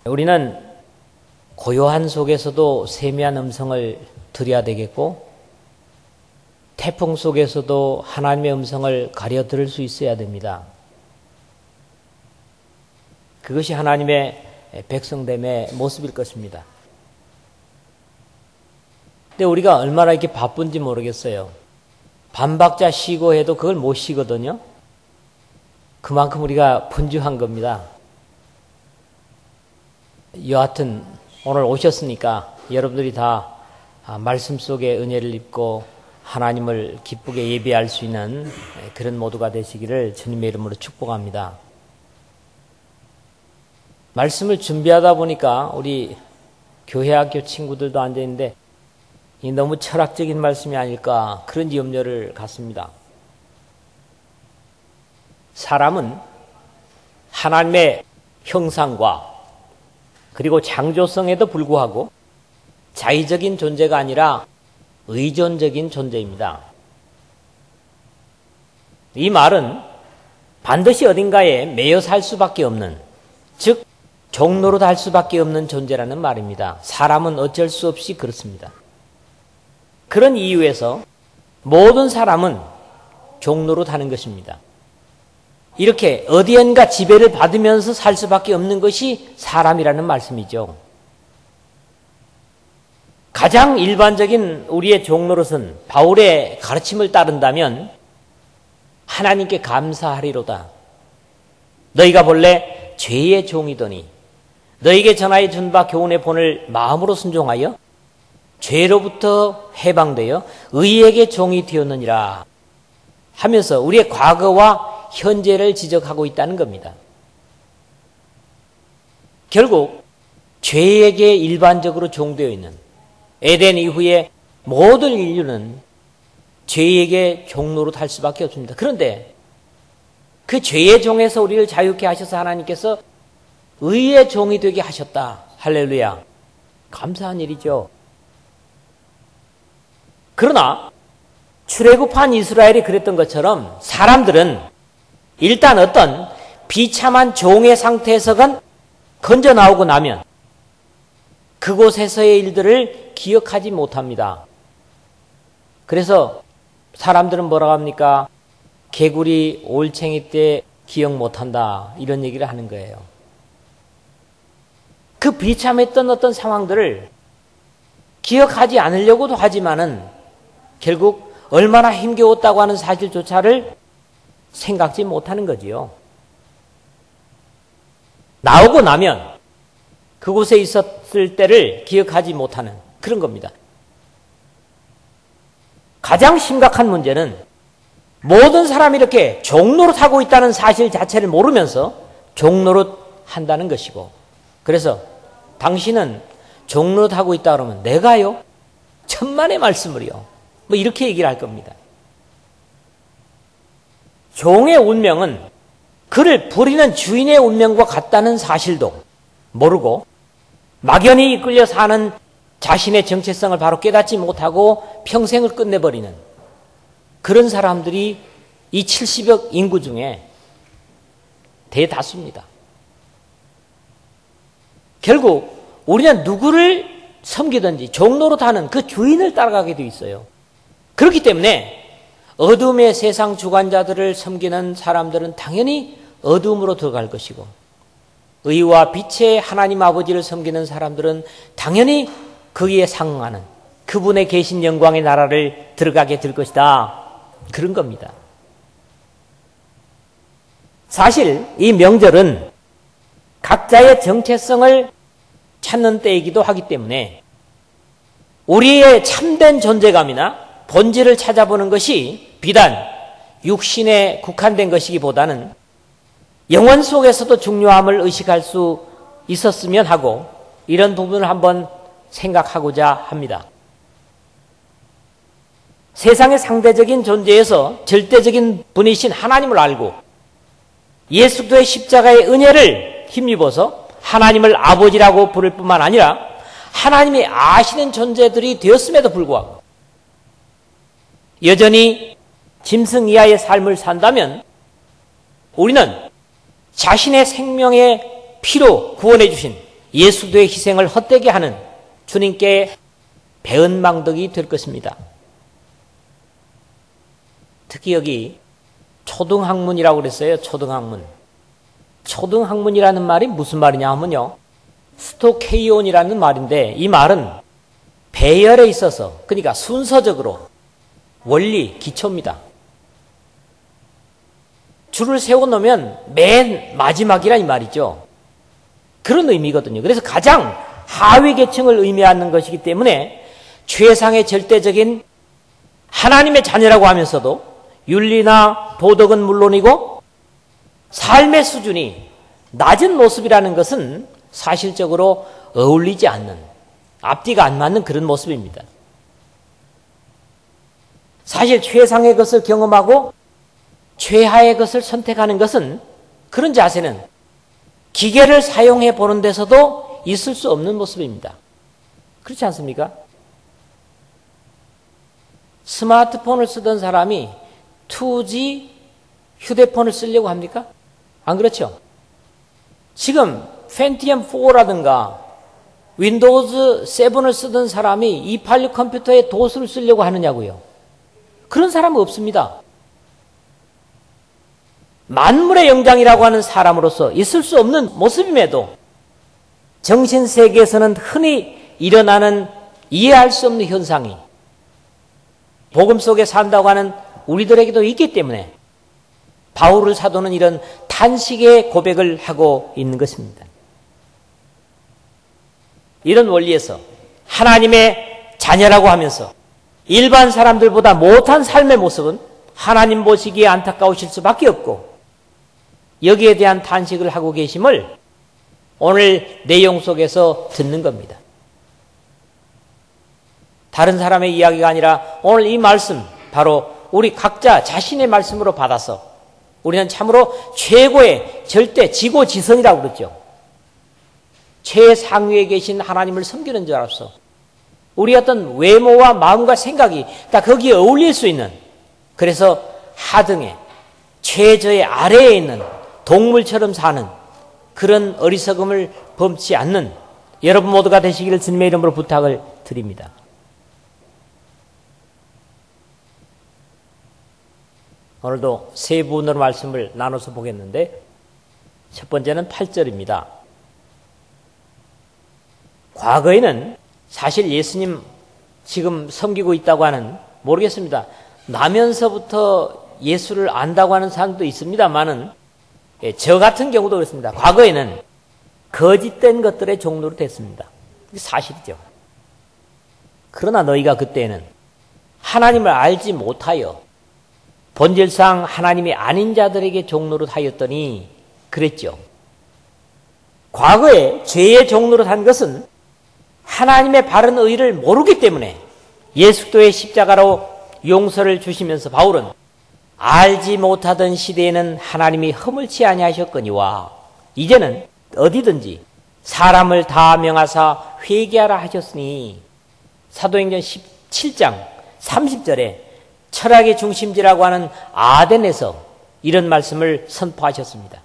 우리는 고요한 속에서도 세미한 음성을 들어야 되겠고, 태풍 속에서도 하나님의 음성을 가려 들을 수 있어야 됩니다. 그것이 하나님의 백성됨의 모습일 것입니다. 근데 우리가 얼마나 이렇게 바쁜지 모르겠어요. 반박자 쉬고 해도 그걸 못 쉬거든요. 그만큼 우리가 분주한 겁니다. 여하튼 오늘 오셨으니까 여러분들이 다 말씀 속에 은혜를 입고 하나님을 기쁘게 예배할 수 있는 그런 모두가 되시기를 주님의 이름으로 축복합니다. 말씀을 준비하다 보니까 우리 교회학교 친구들도 앉아있는데 이 너무 철학적인 말씀이 아닐까 그런 염려를 갖습니다. 사람은 하나님의 형상과 그리고 창조성에도 불구하고 자의적인 존재가 아니라 의존적인 존재입니다. 이 말은 반드시 어딘가에 매여 살 수밖에 없는, 즉 종로로 달 수밖에 없는 존재라는 말입니다. 사람은 어쩔 수 없이 그렇습니다. 그런 이유에서 모든 사람은 종로로 다는 것입니다. 이렇게 어디엔가 지배를 받으면서 살 수밖에 없는 것이 사람이라는 말씀이죠. 가장 일반적인 우리의 종로릇은 바울의 가르침을 따른다면 하나님께 감사하리로다. 너희가 본래 죄의 종이더니 너희에게 전하여 준 바 교훈의 본을 마음으로 순종하여 죄로부터 해방되어 의에게 종이 되었느니라 하면서 우리의 과거와 현재를 지적하고 있다는 겁니다. 결국 죄에게 일반적으로 종되어 있는 에덴 이후에 모든 인류는 죄에게 종로로 달 수밖에 없습니다. 그런데 그 죄의 종에서 우리를 자유케 하셔서 하나님께서 의의 종이 되게 하셨다. 할렐루야. 감사한 일이죠. 그러나 출애굽한 이스라엘이 그랬던 것처럼 사람들은 일단 어떤 비참한 종의 상태에서건 건져 나오고 나면 그곳에서의 일들을 기억하지 못합니다. 그래서 사람들은 뭐라고 합니까? 개구리 올챙이 때 기억 못한다 이런 얘기를 하는 거예요. 그 비참했던 어떤 상황들을 기억하지 않으려고도 하지만은 결국 얼마나 힘겨웠다고 하는 사실조차를 생각지 못하는 거지요. 나오고 나면 그곳에 있었을 때를 기억하지 못하는 그런 겁니다. 가장 심각한 문제는 모든 사람이 이렇게 종노릇 하고 있다는 사실 자체를 모르면서 종노릇 한다는 것이고, 그래서 당신은 종노릇 하고 있다 그러면 내가요? 천만의 말씀을요. 뭐 이렇게 얘기를 할 겁니다. 종의 운명은 그를 부리는 주인의 운명과 같다는 사실도 모르고 막연히 이끌려 사는 자신의 정체성을 바로 깨닫지 못하고 평생을 끝내버리는 그런 사람들이 이 70억 인구 중에 대다수입니다. 결국 우리는 누구를 섬기든지 종로로 타는 그 주인을 따라가게 돼 있어요. 그렇기 때문에 어둠의 세상 주관자들을 섬기는 사람들은 당연히 어둠으로 들어갈 것이고, 의와 빛의 하나님 아버지를 섬기는 사람들은 당연히 거기에 상응하는 그분의 계신 영광의 나라를 들어가게 될 것이다. 그런 겁니다. 사실 이 명절은 각자의 정체성을 찾는 때이기도 하기 때문에 우리의 참된 존재감이나 본질을 찾아보는 것이 비단 육신에 국한된 것이기보다는 영혼 속에서도 중요함을 의식할 수 있었으면 하고, 이런 부분을 한번 생각하고자 합니다. 세상의 상대적인 존재에서 절대적인 분이신 하나님을 알고 예수 그리스도의 십자가의 은혜를 힘입어서 하나님을 아버지라고 부를 뿐만 아니라 하나님이 아시는 존재들이 되었음에도 불구하고 여전히 짐승 이하의 삶을 산다면 우리는 자신의 생명의 피로 구원해 주신 예수도의 희생을 헛되게 하는 주님께 배은망덕이 될 것입니다. 특히 여기 초등학문이라고 그랬어요. 초등학문. 초등학문이라는 말이 무슨 말이냐 하면요, 스토케이온이라는 말인데, 이 말은 배열에 있어서, 그러니까 순서적으로 원리, 기초입니다. 줄을 세워놓으면 맨 마지막이라 이 말이죠. 그런 의미거든요. 그래서 가장 하위 계층을 의미하는 것이기 때문에 최상의 절대적인 하나님의 자녀라고 하면서도 윤리나 도덕은 물론이고 삶의 수준이 낮은 모습이라는 것은 사실적으로 어울리지 않는, 앞뒤가 안 맞는 그런 모습입니다. 사실 최상의 것을 경험하고 최하의 것을 선택하는 것은, 그런 자세는 기계를 사용해 보는 데서도 있을 수 없는 모습입니다. 그렇지 않습니까? 스마트폰을 쓰던 사람이 2G 휴대폰을 쓰려고 합니까? 안 그렇죠? 지금 펜티엄 4라든가 윈도우즈 7을 쓰던 사람이 286 컴퓨터에 도수를 쓰려고 하느냐고요. 그런 사람은 없습니다. 만물의 영장이라고 하는 사람으로서 있을 수 없는 모습임에도 정신세계에서는 흔히 일어나는 이해할 수 없는 현상이 복음 속에 산다고 하는 우리들에게도 있기 때문에 바울 사도는 이런 탄식의 고백을 하고 있는 것입니다. 이런 원리에서 하나님의 자녀라고 하면서 일반 사람들보다 못한 삶의 모습은 하나님 보시기에 안타까우실 수밖에 없고, 여기에 대한 탄식을 하고 계심을 오늘 내용 속에서 듣는 겁니다. 다른 사람의 이야기가 아니라 오늘 이 말씀, 바로 우리 각자 자신의 말씀으로 받아서 우리는 참으로 최고의 절대 지고지선이라고 그러죠. 최상위에 계신 하나님을 섬기는 자로서 우리 어떤 외모와 마음과 생각이 다 거기에 어울릴 수 있는, 그래서 하등에 최저의 아래에 있는 동물처럼 사는 그런 어리석음을 범치 않는 여러분 모두가 되시기를 주님의 이름으로 부탁을 드립니다. 오늘도 세 부분으로 말씀을 나눠서 보겠는데, 첫 번째는 8절입니다. 과거에는 사실 예수님 지금 섬기고 있다고 하는, 모르겠습니다, 나면서부터 예수를 안다고 하는 사람도 있습니다만은, 저 같은 경우도 그렇습니다. 과거에는 거짓된 것들의 종로로 됐습니다. 이게 사실이죠. 그러나 너희가 그때는 하나님을 알지 못하여 본질상 하나님이 아닌 자들에게 종로로 하였더니 그랬죠. 과거에 죄의 종로로 한 것은 하나님의 바른 의를 모르기 때문에 예수도의 십자가로 용서를 주시면서 바울은 알지 못하던 시대에는 하나님이 허물치 아니하셨거니와 이제는 어디든지 사람을 다 명하사 회개하라 하셨으니, 사도행전 17장 30절에 철학의 중심지라고 하는 아덴에서 이런 말씀을 선포하셨습니다.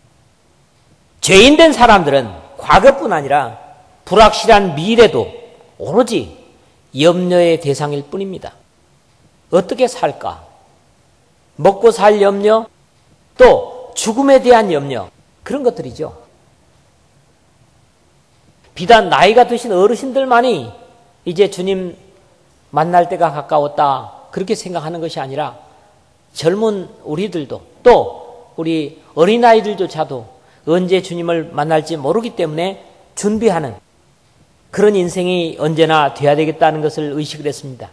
죄인된 사람들은 과거뿐 아니라 불확실한 미래도 오로지 염려의 대상일 뿐입니다. 어떻게 살까? 먹고 살 염려, 또 죽음에 대한 염려, 그런 것들이죠. 비단 나이가 드신 어르신들만이 이제 주님 만날 때가 가까웠다, 그렇게 생각하는 것이 아니라 젊은 우리들도, 또 우리 어린아이들조차도 언제 주님을 만날지 모르기 때문에 준비하는 그런 인생이 언제나 돼야 되겠다는 것을 의식을 했습니다.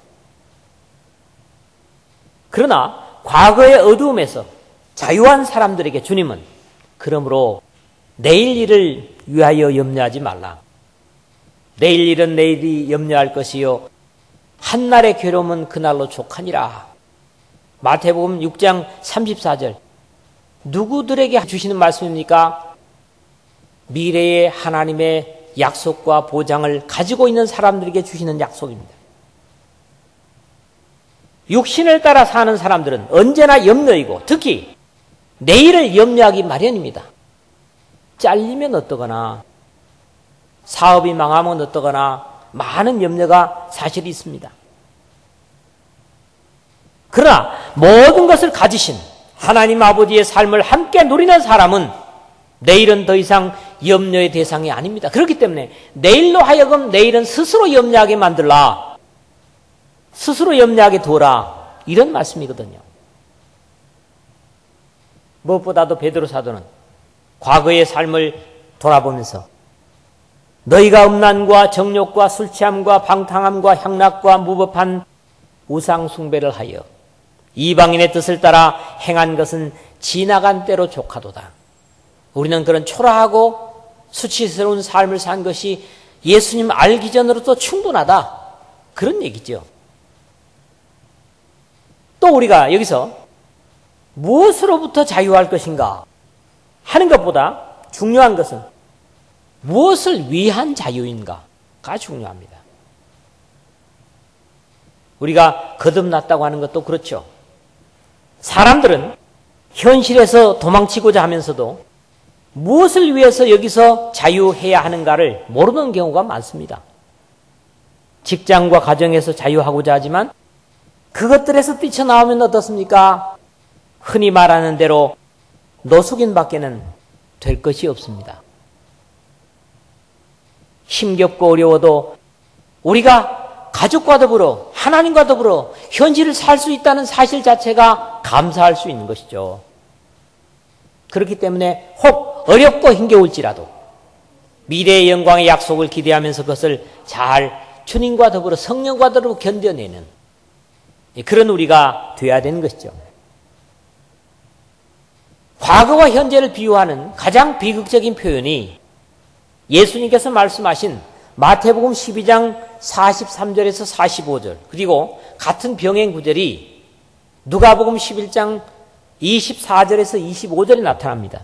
그러나 과거의 어두움에서 자유한 사람들에게 주님은 그러므로 내일 일을 위하여 염려하지 말라. 내일 일은 내일이 염려할 것이요 한날의 괴로움은 그날로 족하니라. 마태복음 6장 34절. 누구들에게 주시는 말씀입니까? 미래의 하나님의 약속과 보장을 가지고 있는 사람들에게 주시는 약속입니다. 육신을 따라 사는 사람들은 언제나 염려이고 특히 내일을 염려하기 마련입니다. 잘리면 어떠거나, 사업이 망하면 어떠거나 많은 염려가 사실 있습니다. 그러나 모든 것을 가지신 하나님 아버지의 삶을 함께 누리는 사람은 내일은 더 이상 염려의 대상이 아닙니다. 그렇기 때문에 내일로 하여금 내일은 스스로 염려하게 만들라. 스스로 염려하게 두어라. 이런 말씀이거든요. 무엇보다도 베드로 사도는 과거의 삶을 돌아보면서 너희가 음란과 정욕과 술취함과 방탕함과 향락과 무법한 우상 숭배를 하여 이방인의 뜻을 따라 행한 것은 지나간 때로 족하도다. 우리는 그런 초라하고 수치스러운 삶을 산 것이 예수님 알기 전으로도 충분하다. 그런 얘기죠. 또 우리가 여기서 무엇으로부터 자유할 것인가 하는 것보다 중요한 것은 무엇을 위한 자유인가가 중요합니다. 우리가 거듭났다고 하는 것도 그렇죠. 사람들은 현실에서 도망치고자 하면서도 무엇을 위해서 여기서 자유해야 하는가를 모르는 경우가 많습니다. 직장과 가정에서 자유하고자 하지만 그것들에서 뛰쳐나오면 어떻습니까? 흔히 말하는 대로 노숙인 밖에는 될 것이 없습니다. 힘겹고 어려워도 우리가 가족과 더불어 하나님과 더불어 현실을 살 수 있다는 사실 자체가 감사할 수 있는 것이죠. 그렇기 때문에 혹 어렵고 힘겨울지라도 미래의 영광의 약속을 기대하면서 그것을 잘 주님과 더불어 성령과 더불어 견뎌내는 그런 우리가 되어야 되는 것이죠. 과거와 현재를 비유하는 가장 비극적인 표현이 예수님께서 말씀하신 마태복음 12장 43절에서 45절 그리고 같은 병행 구절이 누가복음 11장 24절에서 25절에 나타납니다.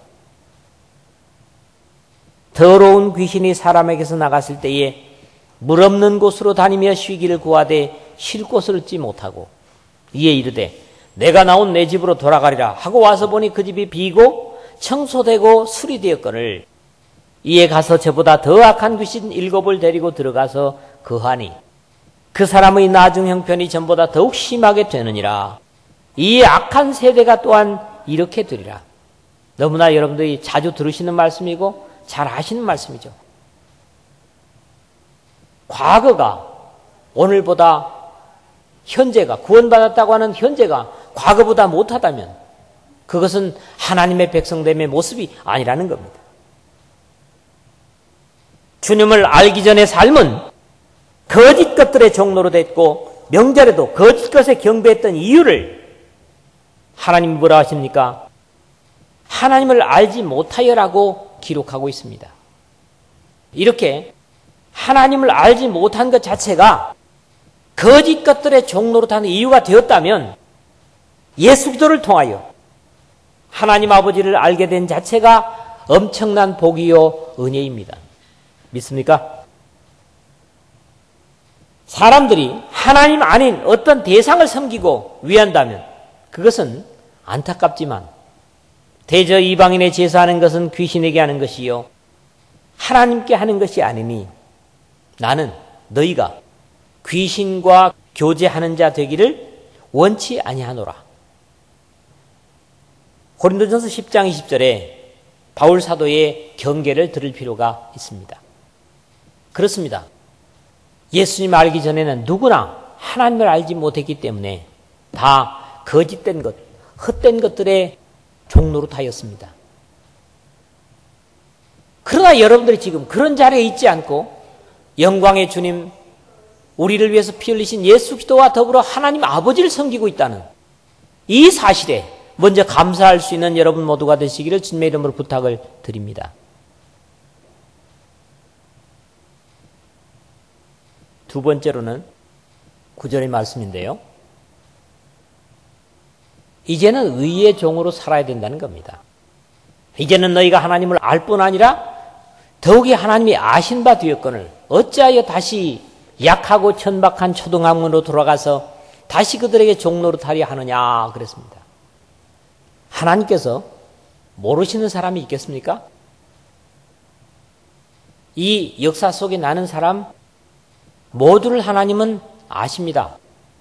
더러운 귀신이 사람에게서 나갔을 때에 물 없는 곳으로 다니며 쉬기를 구하되 쉴 곳을 얻지 못하고 이에 이르되 내가 나온 내 집으로 돌아가리라 하고 와서 보니 그 집이 비고 청소되고 수리되었거늘 이에 가서 저보다 더 악한 귀신 7을 데리고 들어가서 거하니 그 사람의 나중 형편이 전보다 더욱 심하게 되느니라. 이 악한 세대가 또한 이렇게 되리라. 너무나 여러분들이 자주 들으시는 말씀이고 잘 아시는 말씀이죠. 과거가 오늘보다 현재가 구원받았다고 하는 현재가 과거보다 못하다면 그것은 하나님의 백성됨의 모습이 아니라는 겁니다. 주님을 알기 전의 삶은 거짓 것들의 종로로 됐고 명절에도 거짓 것에 경배했던 이유를 하나님이 뭐라 하십니까? 하나님을 알지 못하여라고 기록하고 있습니다. 이렇게 하나님을 알지 못한 것 자체가 거짓 것들의 종로로 타는 이유가 되었다면 예수 기도를 통하여 하나님 아버지를 알게 된 자체가 엄청난 복이요 은혜입니다. 믿습니까? 사람들이 하나님 아닌 어떤 대상을 섬기고 위한다면 그것은 안타깝지만 대저 이방인의 제사하는 것은 귀신에게 하는 것이요 하나님께 하는 것이 아니니 나는 너희가 귀신과 교제하는 자 되기를 원치 아니하노라. 고린도전서 10장 20절에 바울 사도의 경계를 들을 필요가 있습니다. 그렇습니다. 예수님 알기 전에는 누구나 하나님을 알지 못했기 때문에 다 거짓된 것, 헛된 것들의 종노릇하였습니다. 그러나 여러분들이 지금 그런 자리에 있지 않고 영광의 주님, 우리를 위해서 피 흘리신 예수 그리스도와 더불어 하나님 아버지를 섬기고 있다는 이 사실에 먼저 감사할 수 있는 여러분 모두가 되시기를 주님의 이름으로 부탁을 드립니다. 두 번째로는 9절의 말씀인데요. 이제는 의의 종으로 살아야 된다는 겁니다. 이제는 너희가 하나님을 알 뿐 아니라 더욱이 하나님이 아신 바 되었거늘 어찌하여 다시 약하고 천박한 초등학문으로 돌아가서 다시 그들에게 종노릇하려 하느냐 그랬습니다. 하나님께서 모르시는 사람이 있겠습니까? 이 역사 속에 나는 사람 모두를 하나님은 아십니다.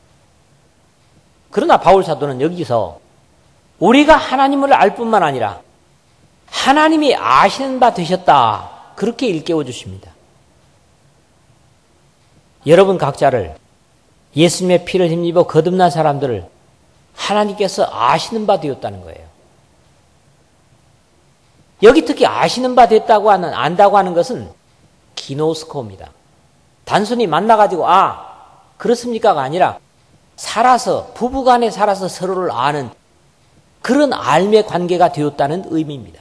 그러나 바울 사도는 여기서 우리가 하나님을 알 뿐만 아니라 하나님이 아시는 바 되셨다, 그렇게 일깨워 주십니다. 여러분 각자를, 예수님의 피를 힘입어 거듭난 사람들을 하나님께서 아시는 바 되었다는 거예요. 여기 특히 아시는 바 됐다고 하는, 안다고 하는 것은 기노스코입니다. 단순히 만나가지고 그렇습니까가 아니라 살아서, 부부간에 살아서 서로를 아는 그런 알매 관계가 되었다는 의미입니다.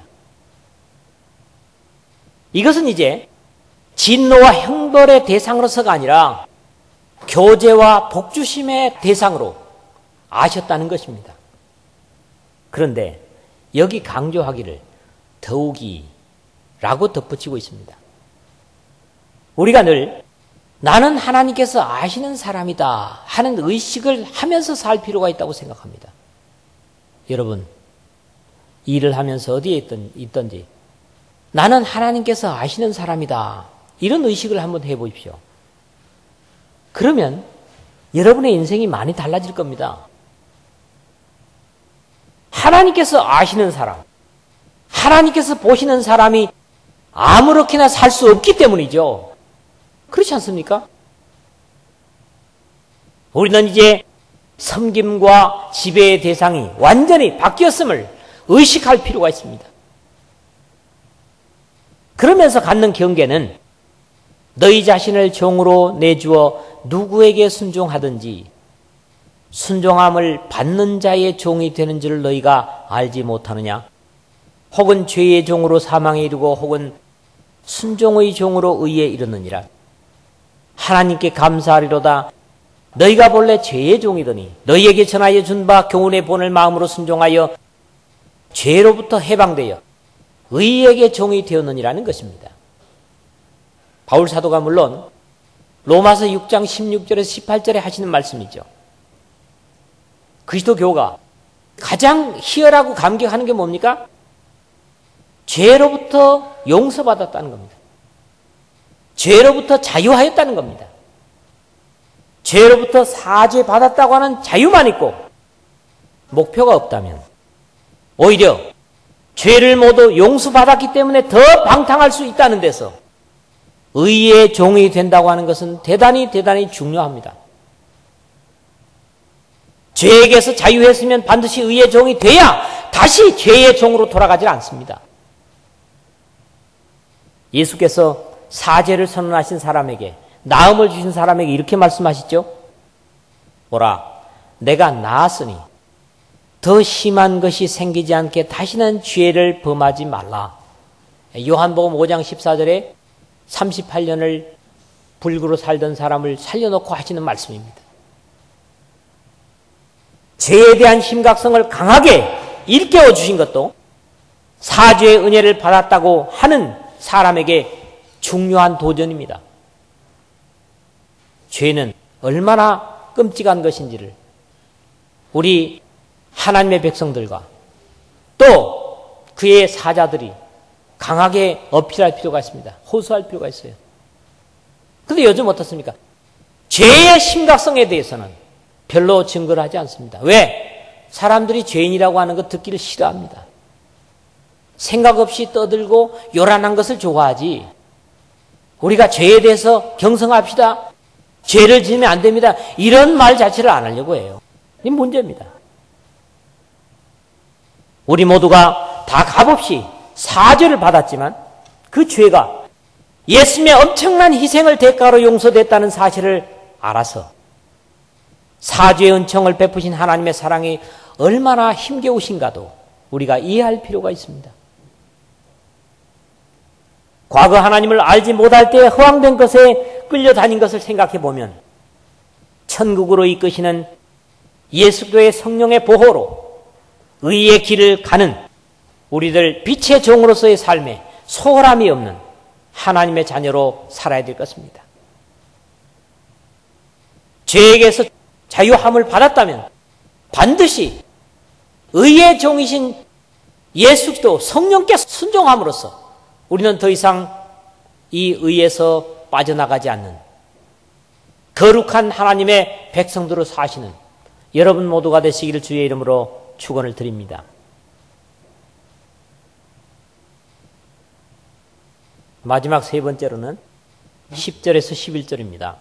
이것은 이제 진노와 형벌의 대상으로서가 아니라 교제와 복주심의 대상으로 아셨다는 것입니다. 그런데 여기 강조하기를 더욱이 라고 덧붙이고 있습니다. 우리가 늘 나는 하나님께서 아시는 사람이다 하는 의식을 하면서 살 필요가 있다고 생각합니다. 여러분, 일을 하면서 어디에 있든지 나는 하나님께서 아시는 사람이다, 이런 의식을 한번 해보십시오. 그러면 여러분의 인생이 많이 달라질 겁니다. 하나님께서 아시는 사람, 하나님께서 보시는 사람이 아무렇게나 살 수 없기 때문이죠. 그렇지 않습니까? 우리는 이제 섬김과 지배의 대상이 완전히 바뀌었음을 의식할 필요가 있습니다. 그러면서 갖는 경계는 너희 자신을 종으로 내주어 누구에게 순종하든지 순종함을 받는 자의 종이 되는 줄 너희가 알지 못하느냐? 혹은 죄의 종으로 사망에 이르고 혹은 순종의 종으로 의에 이르느니라. 하나님께 감사하리로다. 너희가 본래 죄의 종이더니 너희에게 전하여 준 바 교훈의 본을 마음으로 순종하여 죄로부터 해방되어 의에게 종이 되었느니라는 것입니다. 바울 사도가 물론 로마서 6장 16절에서 18절에 하시는 말씀이죠. 그리스도교가 가장 희열하고 감격하는 게 뭡니까? 죄로부터 용서받았다는 겁니다. 죄로부터 자유하였다는 겁니다. 죄로부터 사죄받았다고 하는 자유만 있고 목표가 없다면 오히려 죄를 모두 용서받았기 때문에 더 방탕할 수 있다는 데서 의의 종이 된다고 하는 것은 대단히 중요합니다. 죄에게서 자유했으면 반드시 의의 종이 돼야 다시 죄의 종으로 돌아가지 않습니다. 예수께서 사죄를 선언하신 사람에게, 나음을 주신 사람에게 이렇게 말씀하시죠. 보라, 내가 나았으니 더 심한 것이 생기지 않게 다시는 죄를 범하지 말라. 요한복음 5장 14절에 38년을 불구로 살던 사람을 살려놓고 하시는 말씀입니다. 죄에 대한 심각성을 강하게 일깨워 주신 것도 사죄의 은혜를 받았다고 하는 사람에게 중요한 도전입니다. 죄는 얼마나 끔찍한 것인지를 우리 하나님의 백성들과 또 그의 사자들이 강하게 어필할 필요가 있습니다. 호소할 필요가 있어요. 그런데 요즘 어떻습니까? 죄의 심각성에 대해서는 별로 증거를 하지 않습니다. 왜? 사람들이 죄인이라고 하는 것 듣기를 싫어합니다. 생각 없이 떠들고 요란한 것을 좋아하지, 우리가 죄에 대해서 경성합시다, 죄를 지으면 안 됩니다, 이런 말 자체를 안 하려고 해요. 이 문제입니다. 우리 모두가 다 값없이 사죄를 받았지만 그 죄가 예수님의 엄청난 희생을 대가로 용서됐다는 사실을 알아서 사죄의 은총을 베푸신 하나님의 사랑이 얼마나 힘겨우신가도 우리가 이해할 필요가 있습니다. 과거 하나님을 알지 못할 때 허황된 것에 끌려다닌 것을 생각해 보면 천국으로 이끄시는 예수교의 성령의 보호로 의의 길을 가는 우리들 빛의 종으로서의 삶에 소홀함이 없는 하나님의 자녀로 살아야 될 것입니다. 죄에게서 자유함을 받았다면 반드시 의의 종이신 예수 그리스도 성령께 순종함으로써 우리는 더 이상 이 의에서 빠져나가지 않는 거룩한 하나님의 백성들로 사시는 여러분 모두가 되시기를 주의 이름으로 축원을 드립니다. 마지막 세 번째로는 10절에서 11절입니다.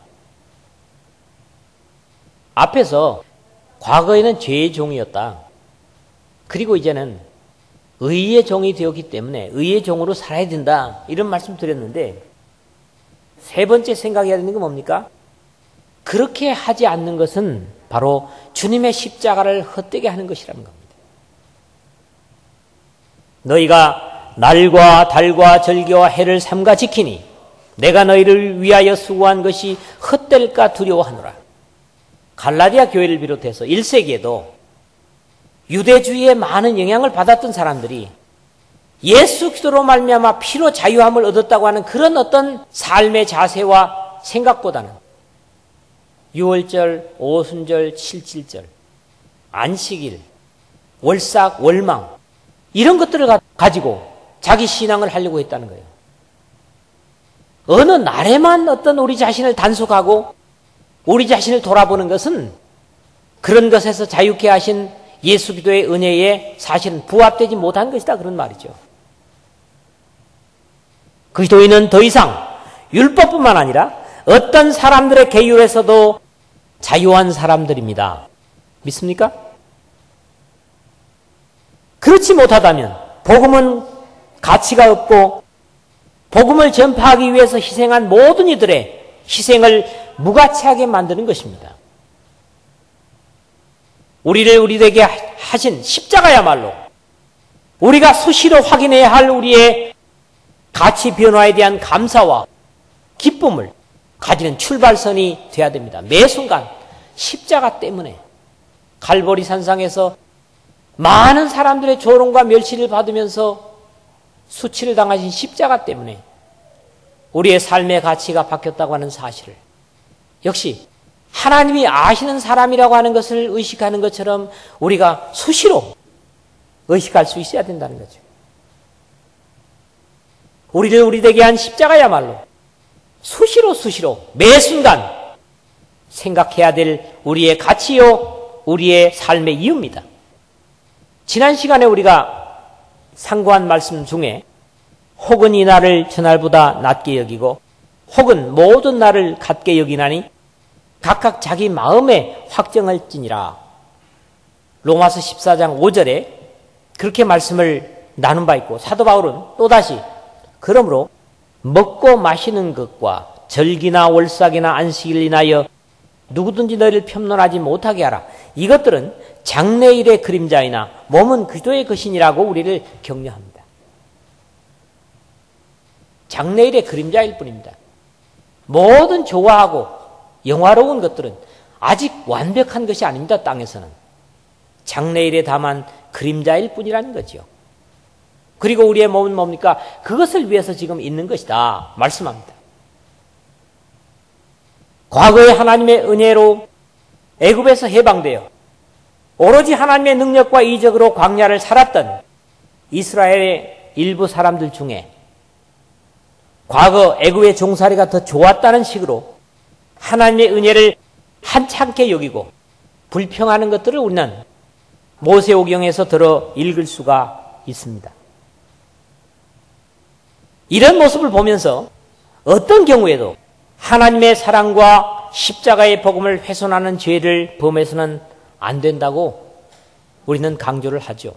앞에서 과거에는 죄의 종이었다. 그리고 이제는 의의 종이 되었기 때문에 의의 종으로 살아야 된다. 이런 말씀 드렸는데 세 번째 생각해야 되는 건 뭡니까? 그렇게 하지 않는 것은 바로 주님의 십자가를 헛되게 하는 것이라는 겁니다. 너희가 날과 달과 절기와 해를 삼가 지키니 내가 너희를 위하여 수고한 것이 헛될까 두려워하노라. 갈라디아 교회를 비롯해서 1세기에도 유대주의에 많은 영향을 받았던 사람들이 예수 그리스도로 말미암아 피로 자유함을 얻었다고 하는 그런 어떤 삶의 자세와 생각보다는 유월절, 오순절, 칠칠절, 안식일, 월삭, 월망 이런 것들을 가지고 자기 신앙을 하려고 했다는 거예요. 어느 날에만 어떤 우리 자신을 단속하고 우리 자신을 돌아보는 것은 그런 것에서 자유케 하신 예수 그리스도의 은혜에 사실은 부합되지 못한 것이다 그런 말이죠. 그리스도인은 더 이상 율법뿐만 아니라 어떤 사람들의 계율에서도 자유한 사람들입니다. 믿습니까? 그렇지 못하다면 복음은 가치가 없고 복음을 전파하기 위해서 희생한 모든 이들의 희생을 무가치하게 만드는 것입니다. 우리를 우리에게 하신 십자가야말로 우리가 수시로 확인해야 할 우리의 가치 변화에 대한 감사와 기쁨을 가지는 출발선이 되어야 됩니다. 매 순간 십자가 때문에 갈보리 산상에서 많은 사람들의 조롱과 멸시를 받으면서 수치를 당하신 십자가 때문에 우리의 삶의 가치가 바뀌었다고 하는 사실을 역시 하나님이 아시는 사람이라고 하는 것을 의식하는 것처럼 우리가 수시로 의식할 수 있어야 된다는 거죠. 우리를 우리에게 한 십자가야말로 수시로 매 순간 생각해야 될 우리의 가치요 우리의 삶의 이유입니다. 지난 시간에 우리가 상고한 말씀 중에 혹은 이 날을 저날보다 낮게 여기고 혹은 모든 날을 같게 여기나니 각각 자기 마음에 확정할지니라. 로마서 14장 5절에 그렇게 말씀을 나눈 바 있고 사도 바울은 또다시 그러므로 먹고 마시는 것과 절기나 월삭이나 안식일 인하여 누구든지 너희를 편론하지 못하게 하라. 이것들은 장래일의 그림자이나 몸은 그리스도의 것이니라고 우리를 격려합니다. 장래일의 그림자일 뿐입니다. 모든 좋아하고 영화로운 것들은 아직 완벽한 것이 아닙니다. 땅에서는. 장래일에 다만 그림자일 뿐이라는 거죠. 그리고 우리의 몸은 뭡니까? 그것을 위해서 지금 있는 것이다 말씀합니다. 과거에 하나님의 은혜로 애굽에서 해방되어 오로지 하나님의 능력과 이적으로 광야를 살았던 이스라엘의 일부 사람들 중에 과거 애굽의 종살이가 더 좋았다는 식으로 하나님의 은혜를 한참게 여기고 불평하는 것들을 우리는 모세오경에서 들어 읽을 수가 있습니다. 이런 모습을 보면서 어떤 경우에도 하나님의 사랑과 십자가의 복음을 훼손하는 죄를 범해서는 안 된다고 우리는 강조를 하죠.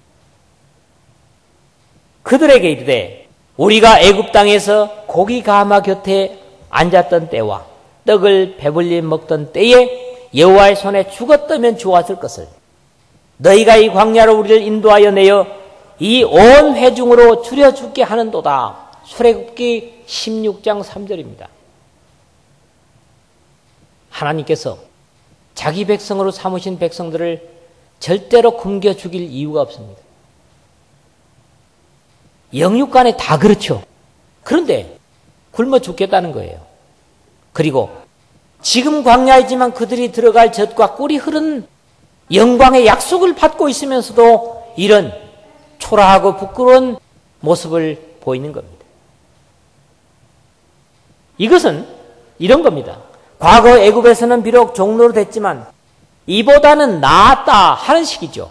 그들에게 이르되 우리가 애굽 땅에서 고기 가마 곁에 앉았던 때와 떡을 배불리 먹던 때에 여호와의 손에 죽었다면 좋았을 것을 너희가 이 광야로 우리를 인도하여 내어 이 온 회중으로 줄여 죽게 하는도다. 출애굽기 16장 3절입니다. 하나님께서 자기 백성으로 삼으신 백성들을 절대로 굶겨 죽일 이유가 없습니다. 영육간에 다 그렇죠. 그런데 굶어 죽겠다는 거예요. 그리고 지금 광야이지만 그들이 들어갈 젖과 꿀이 흐른 영광의 약속을 받고 있으면서도 이런 초라하고 부끄러운 모습을 보이는 겁니다. 이것은 이런 겁니다. 과거 애굽에서는 비록 종로로 됐지만 이보다는 나았다 하는 식이죠.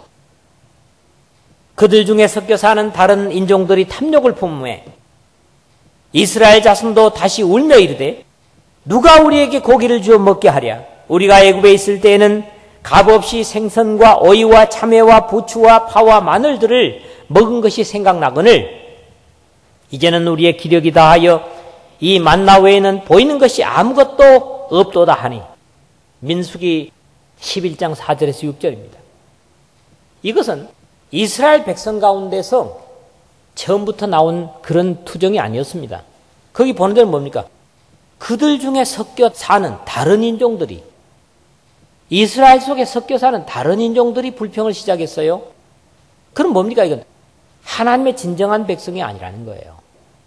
그들 중에 섞여 사는 다른 인종들이 탐욕을 품음에 이스라엘 자손도 다시 울며 이르되 누가 우리에게 고기를 주어 먹게 하랴. 우리가 애굽에 있을 때에는 값없이 생선과 어이와 참외와 부추와 파와 마늘들을 먹은 것이 생각나거늘 이제는 우리의 기력이 다하여 이 만나 외에는 보이는 것이 아무것도 없도다 하니. 민수기 11장 4절에서 6절입니다. 이것은 이스라엘 백성 가운데서 처음부터 나온 그런 투정이 아니었습니다. 거기 보는 데는 뭡니까? 그들 중에 섞여 사는 다른 인종들이, 이스라엘 속에 섞여 사는 다른 인종들이 불평을 시작했어요. 그럼 뭡니까 이건? 하나님의 진정한 백성이 아니라는 거예요.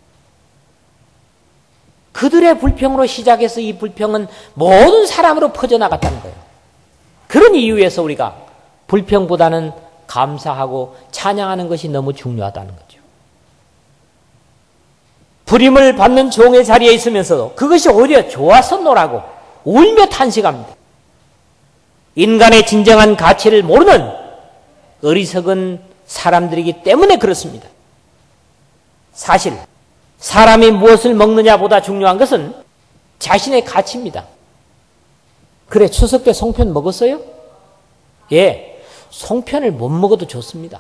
그들의 불평으로 시작해서 이 불평은 모든 사람으로 퍼져나갔다는 거예요. 그런 이유에서 우리가 불평보다는 감사하고 찬양하는 것이 너무 중요하다는 거죠. 부림을 받는 종의 자리에 있으면서도 그것이 오히려 좋아서 노라고 울며 탄식합니다. 인간의 진정한 가치를 모르는 어리석은 사람들이기 때문에 그렇습니다. 사실 사람이 무엇을 먹느냐보다 중요한 것은 자신의 가치입니다. 그래, 추석 때 송편 먹었어요? 예, 송편을 못 먹어도 좋습니다.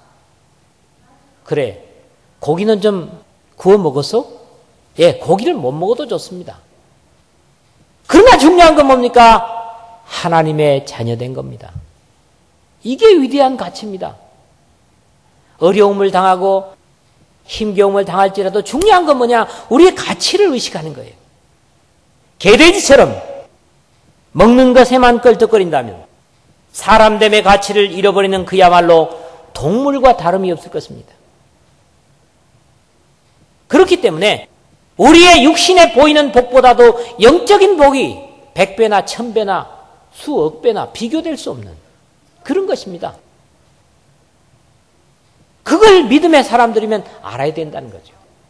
그래, 고기는 좀 구워 먹었어? 예, 고기를 못 먹어도 좋습니다. 그러나 중요한 건 뭡니까? 하나님의 자녀된 겁니다. 이게 위대한 가치입니다. 어려움을 당하고 힘겨움을 당할지라도 중요한 건 뭐냐? 우리의 가치를 의식하는 거예요. 개돼지처럼 먹는 것에만 껄떡거린다면 사람됨의 가치를 잃어버리는 그야말로 동물과 다름이 없을 것입니다. 그렇기 때문에 우리의 육신에 보이는 복보다도 영적인 복이 100배나 1000배나 수억 배나 비교될 수 없는 그런 것입니다. 그걸 믿음의 사람들이면 알아야 된다는 거죠.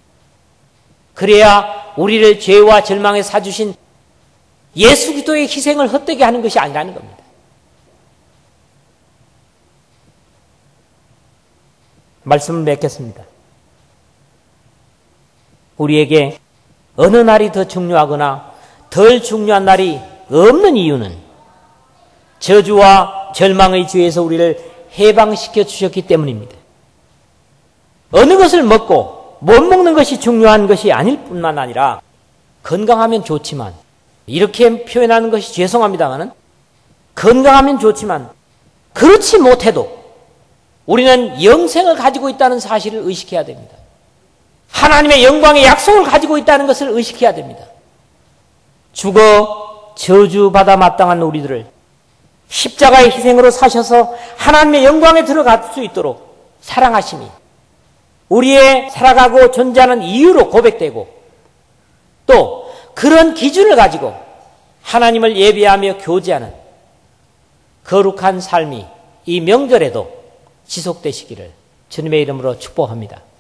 그래야 우리를 죄와 절망에 사주신 예수 그리스도의 희생을 헛되게 하는 것이 아니라는 겁니다. 말씀을 맺겠습니다. 우리에게 어느 날이 더 중요하거나 덜 중요한 날이 없는 이유는 저주와 절망의 죄에서 우리를 해방시켜 주셨기 때문입니다. 어느 것을 먹고 못 먹는 것이 중요한 것이 아닐 뿐만 아니라 건강하면 좋지만, 이렇게 표현하는 것이 죄송합니다만 건강하면 좋지만 그렇지 못해도 우리는 영생을 가지고 있다는 사실을 의식해야 됩니다. 하나님의 영광의 약속을 가지고 있다는 것을 의식해야 됩니다. 죽어 저주받아 마땅한 우리들을 십자가의 희생으로 사셔서 하나님의 영광에 들어갈 수 있도록 사랑하심이 우리의 살아가고 존재하는 이유로 고백되고, 또 그런 기준을 가지고 하나님을 예배하며 교제하는 거룩한 삶이 이 명절에도 지속되시기를 주님의 이름으로 축복합니다.